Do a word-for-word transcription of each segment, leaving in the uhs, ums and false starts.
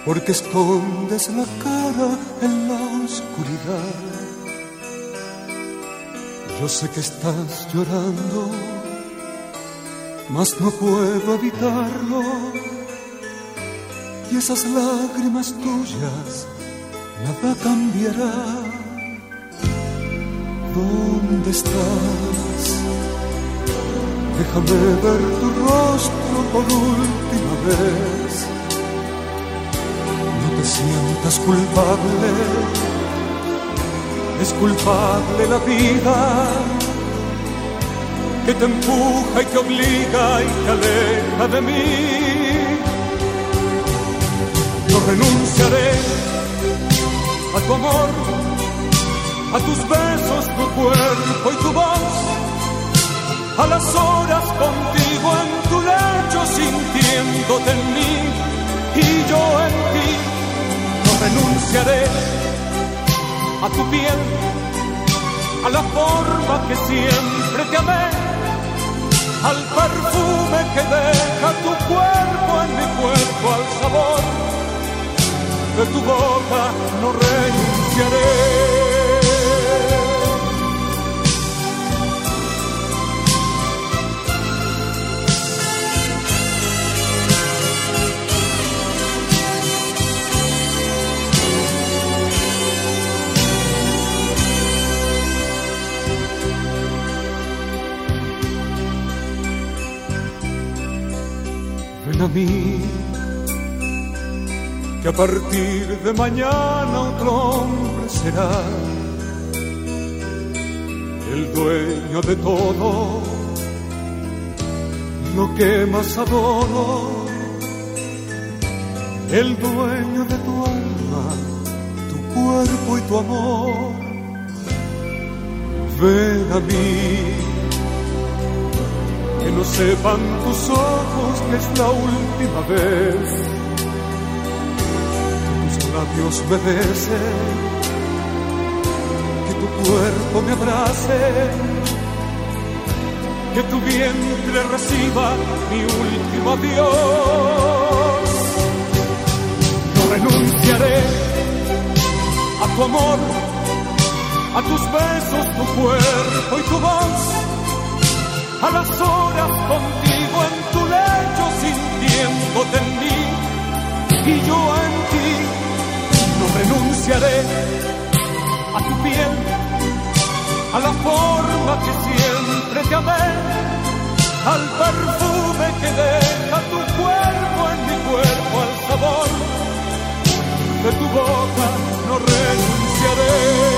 porque escondes la cara en la oscuridad. Yo sé que estás llorando, mas no puedo evitarlo, y esas lágrimas tuyas nada cambiará. ¿Dónde estás? Déjame ver tu rostro por última vez. No te sientas culpable, es culpable la vida, que te empuja y te obliga y te aleja de mí. No renunciaré a tu amor, a tus besos, tu cuerpo y tu voz, a las horas contigo en tu lecho, sintiéndote en mí y yo en ti. No renunciaré a tu piel, a la forma que siempre te amé, al perfume que deja tu cuerpo en mi cuerpo, al sabor de tu boca. No renunciaré. A mí, que a partir de mañana otro hombre será el dueño de todo lo que más adoro, el dueño de tu alma, tu cuerpo y tu amor. Ven a mí, que no sepan tus ojos que es la última vez que tus labios me besen, que tu cuerpo me abrace, que tu vientre reciba mi último adiós. No renunciaré a tu amor, a tus besos, tu cuerpo y tu voz, a las horas contigo en tu lecho, sintiéndote en mí y yo en ti. No renunciaré a tu piel, a la forma que siempre te amé, al perfume que deja tu cuerpo en mi cuerpo, al sabor de tu boca. No renunciaré.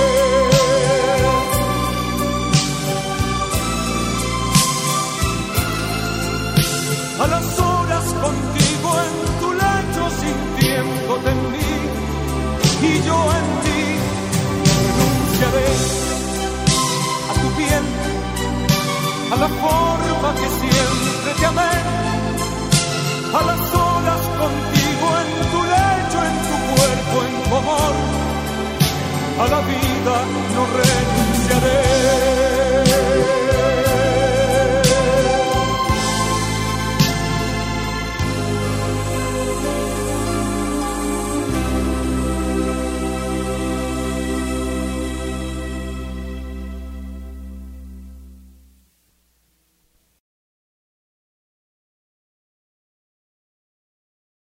A las horas contigo en tu lecho, sintiéndote en mí y yo en ti. Renunciaré a tu piel, a la forma que siempre te amé, a las horas contigo en tu lecho, en tu cuerpo, en tu amor. A la vida no renunciaré.